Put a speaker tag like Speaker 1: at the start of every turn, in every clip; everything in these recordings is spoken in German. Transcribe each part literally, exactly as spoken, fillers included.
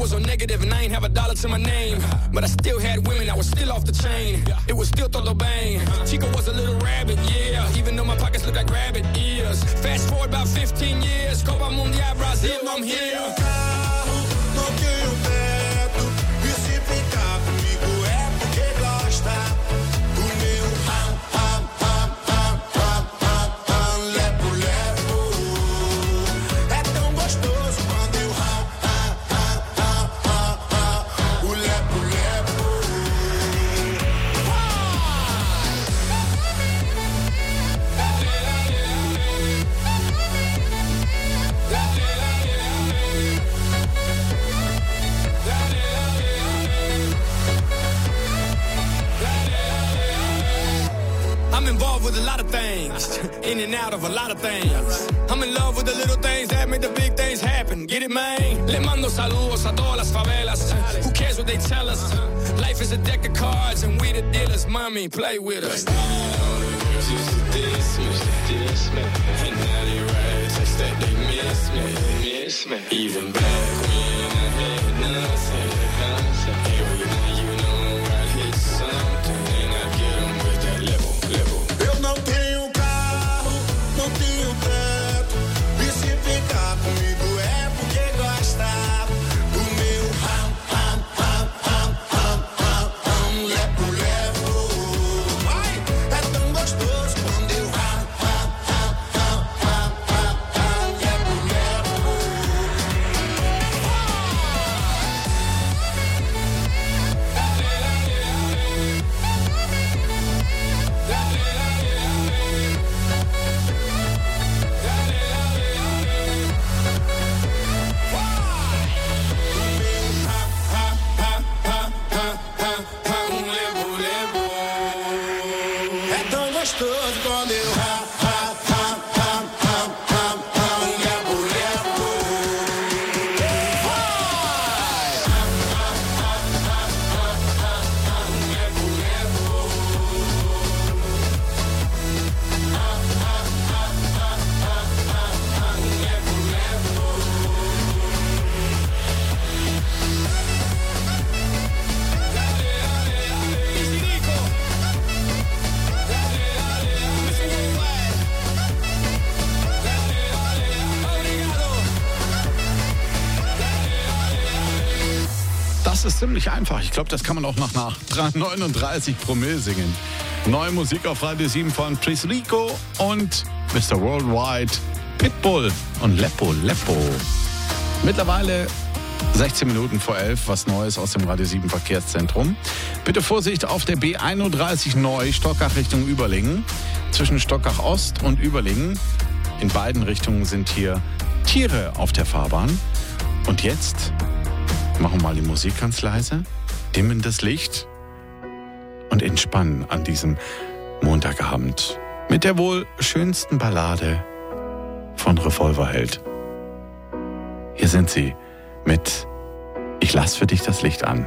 Speaker 1: was so negative and I ain't have a dollar to my name. But I still had women, I was still off the chain. It was still todo bang. Chico was a little rabbit, yeah. Even though my pockets look like rabbit ears. Fast forward about fifteen years. Copa Mundial, Brazil, I'm here.
Speaker 2: Não tenho teto. E se ficar comigo é porque gosta. O meu ham, ham, ham, ham, ham, ham, ham, lepo, lepo. É tão gostoso quando eu ham, ham, ham, ham, ham, ham, o lepo, lepo.
Speaker 1: I'm involved with a lot of things, in and out of a lot of things. I'm in love with the little things that make the big things happen. Get it, man? Le mando saludos a todas las favelas. Who cares what they tell us? Life is a deck of cards and we the dealers. Mommy, play with us. Even back when I had nothing, every night you know I hit something and I get 'em with that level, level.
Speaker 2: Eu não tenho carro, não tenho teto. E se ficar comigo é porque gosta. O meu ham, ham, ham, ham, ham, ham, ham, lepo, lepo. Ai, é tão gostoso quando eu ham, ham, ham, ham, ham, ham, ham, lepo, lepo. É tão gostoso quando eu ham, ham, ham, ham, ham, ham, ham, lepo, lepo.
Speaker 3: Das ist ziemlich einfach. Ich glaube, das kann man auch noch nach neununddreißig Promille singen. Neue Musik auf Radio sieben von Chris Rico und Mister Worldwide, Pitbull und Lepo Lepo. Mittlerweile sechzehn Minuten vor elf, was Neues aus dem Radio sieben Verkehrszentrum. Bitte Vorsicht auf der B einunddreißig neu, Stockach Richtung Überlingen. Zwischen Stockach Ost und Überlingen. In beiden Richtungen sind hier Tiere auf der Fahrbahn. Und jetzt machen wir mal die Musik ganz leise, dimmen das Licht und entspannen an diesem Montagabend mit der wohl schönsten Ballade von Revolverheld. Hier sind sie mit Ich lass für dich das Licht an.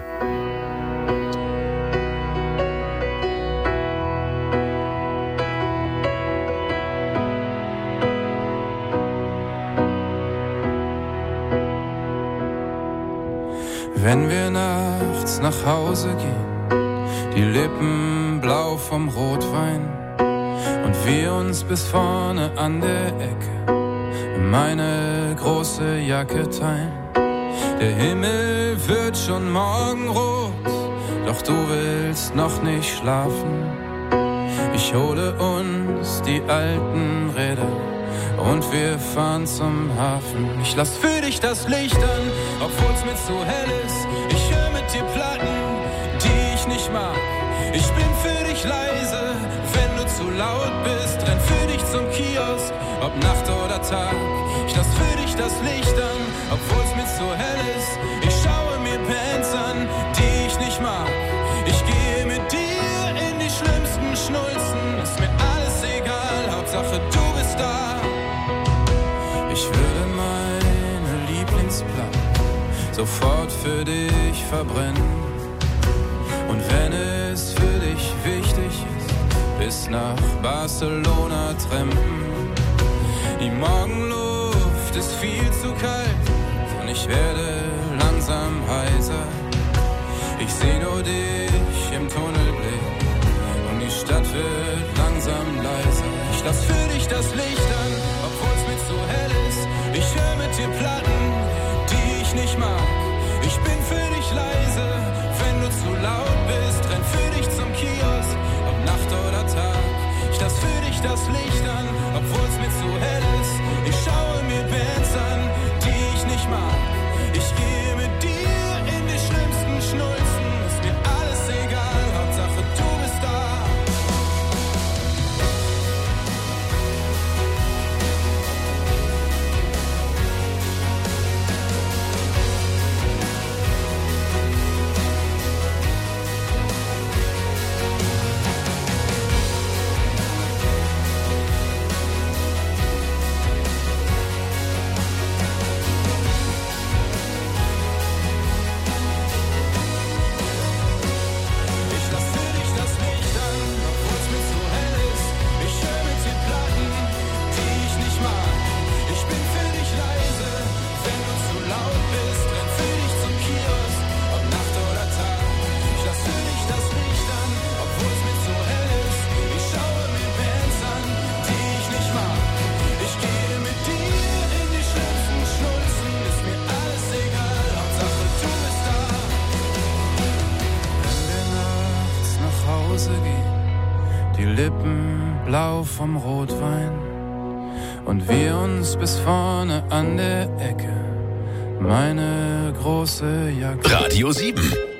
Speaker 4: Wenn wir nachts nach Hause gehen, die Lippen blau vom Rotwein und wir uns bis vorne an der Ecke meine große Jacke teilen. Der Himmel wird schon morgenrot, doch du willst noch nicht schlafen. Ich hole uns die alten Räder und wir fahren zum Hafen. Ich lass für dich das Licht an, obwohl's mir zu hell ist. Ich höre mit dir Platten, die ich nicht mag. Ich bin für dich leise, wenn du zu laut bist. Renn für dich zum Kiosk, ob Nacht oder Tag. Ich lass für dich das Licht an, obwohl's mir zu hell ist. Ich schaue mir Bands an, die ich nicht mag. Ich gehe mit dir in die schlimmsten Schnulzen. Ist mir alles egal, Hauptsache du bist da. Ich würde meine Lieblingsplatte sofort für dich verbrennen. Und wenn es für dich wichtig ist, bis nach Barcelona trampen. Die Morgenluft ist viel zu kalt und ich werde langsam heiser. Ich seh nur dich im Tunnelblick und die Stadt wird langsam leiser. Ich lass für dich das Licht an, obwohl's mir zu hell ist. Ich hör mit dir Platten, die ich nicht mag. Ich bin für dich leise, wenn du zu laut bist. Renn für dich zum Kiosk, ob Nacht oder Tag. Ich lass für dich das Licht an, obwohl's mir zu hell ist. Ich schaue mir Bands an, die ich nicht mag. Ich gehe mit dir in die schlimmsten Schnulzen. Ist mir alles egal, Hauptsache du bist da. Blau vom Rotwein und wir uns bis vorne an der Ecke meine große Jacke.
Speaker 5: Radio sieben.